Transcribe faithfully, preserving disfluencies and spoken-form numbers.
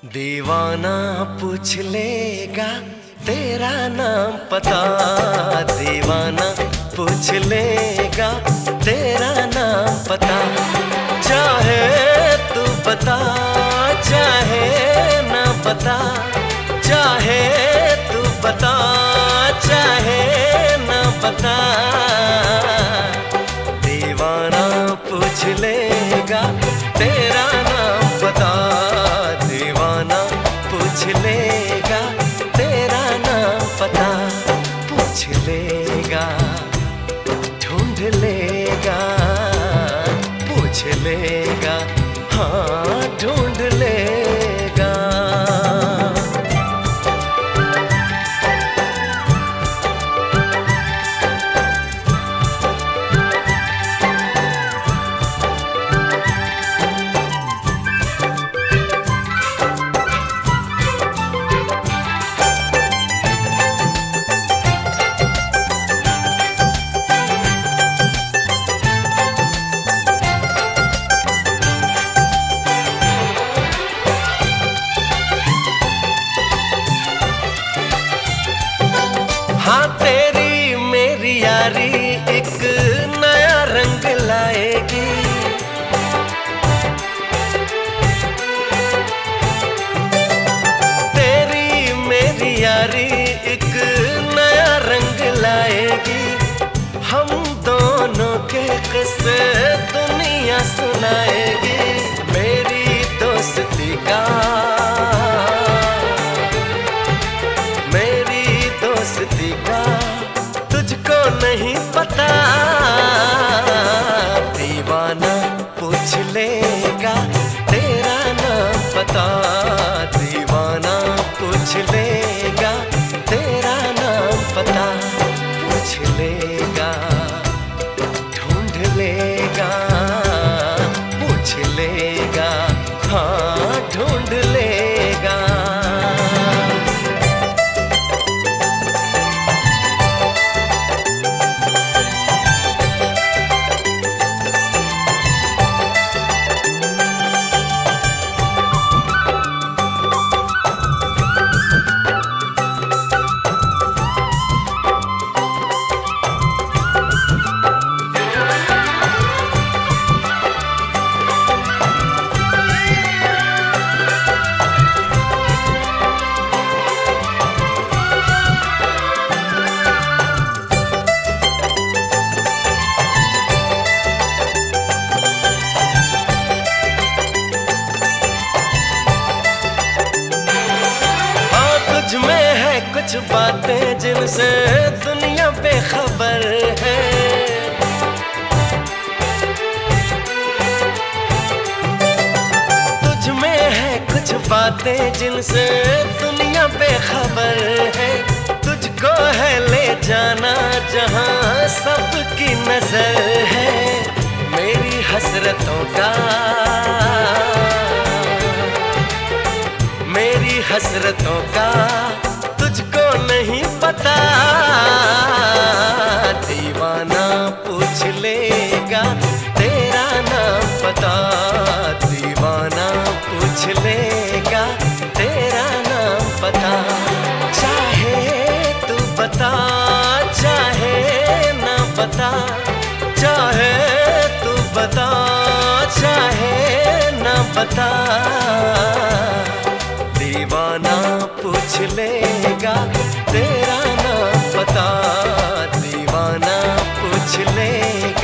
दीवाना पूछ लेगा तेरा नाम पता, दीवाना पूछ लेगा तेरा नाम पता। चाहे तू बता चाहे ना बता, चाहे तू बता चाहे ना बता, दीवाना पूछ लेगा तेरा नाम पता, दीवाना पूछ लेगा तेरा नाम पता। पूछ लेगा ढूंढ लेगा, पूछ लेगा हाँ ढूंढ लेगा। हाँ तेरी मेरी यारी एक नया रंग लाएगी, तेरी मेरी यारी एक नया रंग लाएगी। हम दोनों के किस्से दुनिया सुनाएगी, मेरी दोस्ती का दोस्ती का तुझको नहीं पता। दीवाना पूछ लेगा तेरा नाम पता, दीवाना पूछ लेगा तेरा नाम पता। पूछ लेगा ढूंढ लेगा, पूछ लेगा हाँ ढूंढ लेगा। में है कुछ बातें जिनसे दुनिया बेखबर है, तुझ में है कुछ बातें जिनसे दुनिया बेखबर है। तुझको है ले जाना जहां सबकी नजर है, मेरी हसरतों का मेरी हसरतों का तुझको नहीं पता। दीवाना पूछ लेगा तेरा नाम पता, दीवाना पूछ लेगा तेरा नाम पता। चाहे तू बता चाहे ना बता, चाहे तू बता चाहे ना बता, दीवाना पूछ लेगा तेरा नाम पता, दीवाना पूछ लेगा।